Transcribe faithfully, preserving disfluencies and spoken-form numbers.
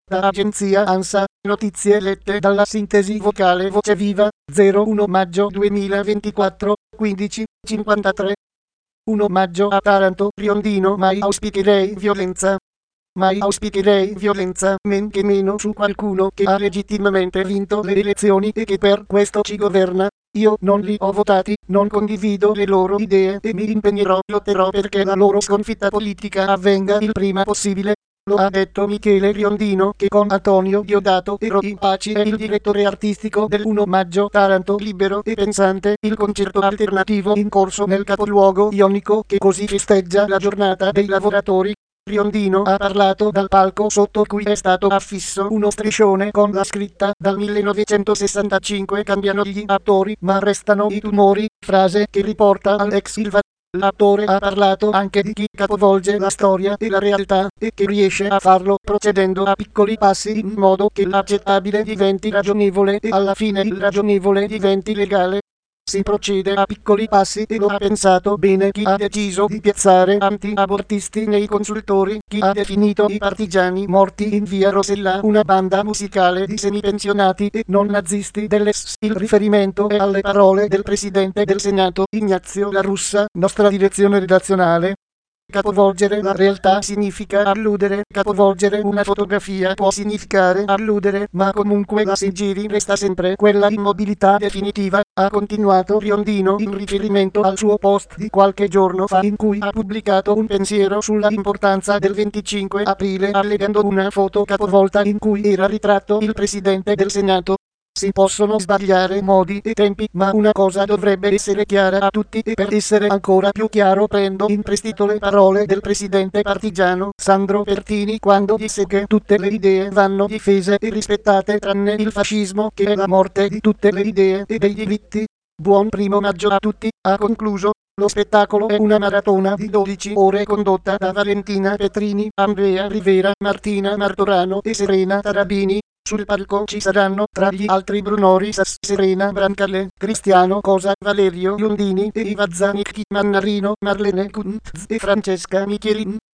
Da agenzia ANSA, notizie lette dalla sintesi vocale Voce Viva, zero uno maggio duemilaventiquattro, quindici e cinquantatré. primo maggio a Taranto, Riondino. Mai auspicherei violenza. Mai auspicherei violenza, men che meno su qualcuno che ha legittimamente vinto le elezioni e che per questo ci governa. Io non li ho votati, non condivido le loro idee e mi impegnerò, lotterò perché la loro sconfitta politica avvenga il prima possibile. Lo ha detto Michele Riondino, che con Antonio Diodato e Roy Paci è il direttore artistico del primo maggio Taranto Libero e Pensante, il concerto alternativo in corso nel capoluogo ionico che così festeggia la giornata dei lavoratori. Riondino ha parlato dal palco sotto cui è stato affisso uno striscione con la scritta «Dal millenovecentosessantacinque cambiano gli attori ma restano i tumori», frase che riporta all'ex Silva. L'attore ha parlato anche di chi capovolge la storia e la realtà e che riesce a farlo procedendo a piccoli passi in modo che l'accettabile diventi ragionevole e alla fine il ragionevole diventi legale. Si procede a piccoli passi e lo ha pensato bene chi ha deciso di piazzare anti-abortisti nei consultori, chi ha definito i partigiani morti in via Rosella una banda musicale di semipensionati e non nazisti dell'S. Il riferimento è alle parole del Presidente del Senato, Ignazio La Russa, nostra direzione redazionale. Capovolgere la realtà significa alludere, capovolgere una fotografia può significare alludere, ma comunque la si giri resta sempre quella immobilità definitiva, ha continuato Riondino in riferimento al suo post di qualche giorno fa in cui ha pubblicato un pensiero sulla importanza del venticinque aprile allegando una foto capovolta in cui era ritratto il Presidente del Senato. Si possono sbagliare modi e tempi, ma una cosa dovrebbe essere chiara a tutti e per essere ancora più chiaro prendo in prestito le parole del presidente partigiano Sandro Pertini quando disse che tutte le idee vanno difese e rispettate tranne il fascismo che è la morte di tutte le idee e dei diritti. Buon primo maggio a tutti, ha concluso. Lo spettacolo è una maratona di dodici ore condotta da Valentina Petrini, Andrea Rivera, Martina Martorano e Serena Tarabini. Sul palco ci saranno tra gli altri Bruno Risas, Serena Brancale, Cristiano Cosa, Valerio Iondini e Iva Zanicchi, Mannarino, Marlene Kuntz e Francesca Michelin.